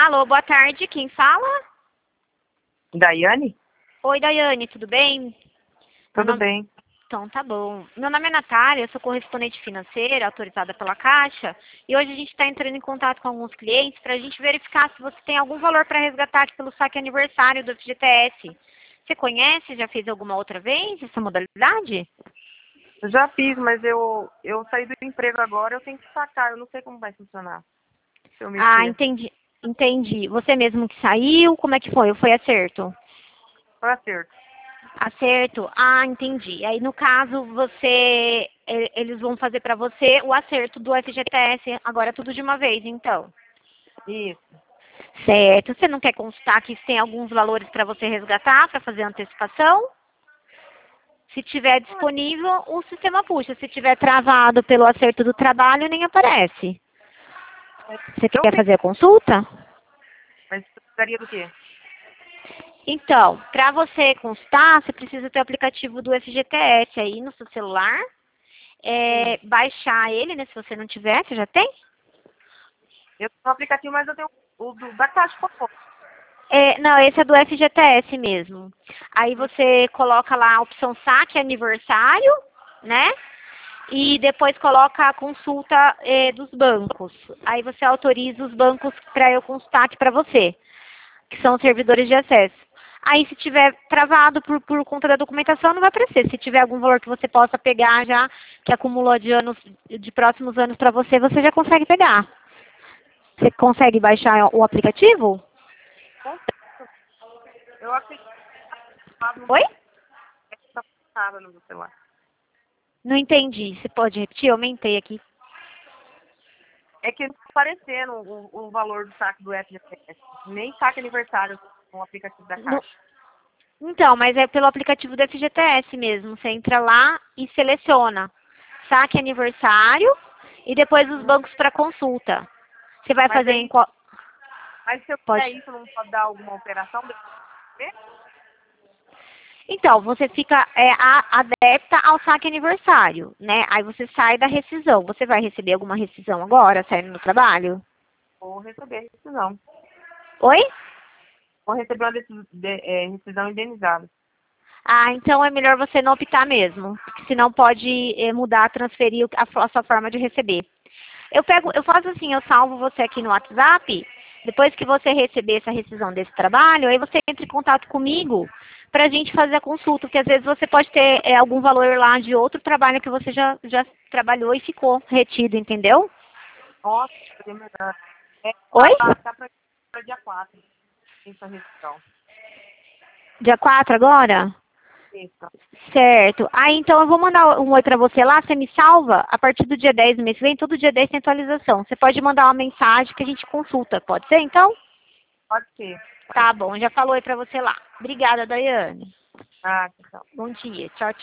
Alô, boa tarde, quem fala? Daiane? Oi, Daiane, tudo bem? Tudo bem. Então, tá bom. Meu nome é Natália, eu sou correspondente financeira, autorizada pela Caixa, e hoje a gente está entrando em contato com alguns clientes para a gente verificar se você tem algum valor para resgatar aqui pelo saque aniversário do FGTS. Você conhece, já fez alguma outra vez essa modalidade? Eu já fiz, mas eu saí do emprego agora, eu tenho que sacar, eu não sei como vai funcionar. Se eu Ah, mexer. entendi. Entendi. Você mesmo que saiu, como é que foi? Ou foi acerto? Foi acerto. Acerto? Ah, entendi. Aí, no caso, eles vão fazer para você o acerto do FGTS, agora tudo de uma vez, então. Isso. Certo. Você não quer constar que tem alguns valores para você resgatar, para fazer antecipação? Se tiver disponível, o sistema puxa. Se tiver travado pelo acerto do trabalho, nem aparece. Você Eu quer tenho, fazer a consulta? mas precisaria do quê? Então, para você constar, você precisa ter o aplicativo do FGTS aí no seu celular. Sim. Baixar ele, né? Se você não tiver, você já tem? Eu tenho um aplicativo, mas eu tenho da Caixa Popular. Não, esse é do FGTS mesmo. Aí você coloca lá a opção saque aniversário, né? E depois coloca a consulta dos bancos. Aí você autoriza os bancos para eu constar aqui para você, que são os servidores de acesso. Aí se tiver travado por conta da documentação, não vai aparecer. Se tiver algum valor que você possa pegar já, que acumulou de anos, de próximos anos para você, você já consegue pegar. Você consegue baixar o aplicativo? Eu acredito que não Oi? está nada no meu celular. Não entendi. Você pode repetir? Eu aumentei aqui. É que não está aparecendo o valor do saque do FGTS. Nem saque aniversário no aplicativo da No- Caixa. Então, mas é pelo aplicativo do FGTS mesmo. Você entra lá e seleciona saque aniversário e depois os bancos para consulta. Você vai Mas fazer em aí, qual... mas se eu fizer Pode. isso, não pode dar alguma operação? Então, você fica adepta ao saque aniversário, né? Aí você sai da rescisão. Você vai receber alguma rescisão agora, saindo do trabalho? Vou receber rescisão. Oi? Vou receber uma rescisão indenizada. Ah, então é melhor você não optar mesmo, porque senão pode mudar, transferir a sua forma de receber. Eu faço assim, eu salvo você aqui no WhatsApp, depois que você receber essa rescisão desse trabalho, aí você entra em contato comigo para a gente fazer a consulta, porque às vezes você pode ter algum valor lá de outro trabalho que você já trabalhou e ficou retido, entendeu? Nossa, seria melhor. Oi? Tá para dia 4 essa rescisão. Dia 4 agora? Isso. Certo. Aí então eu vou mandar um oi pra você lá, você me salva a partir do dia 10 do mês que vem, todo dia 10 tem atualização. Você pode mandar uma mensagem que a gente consulta, pode ser então? Pode ser. Tá bom, já falou aí pra você lá. Obrigada, Daiane. Ah, então. Bom dia. Tchau, tchau.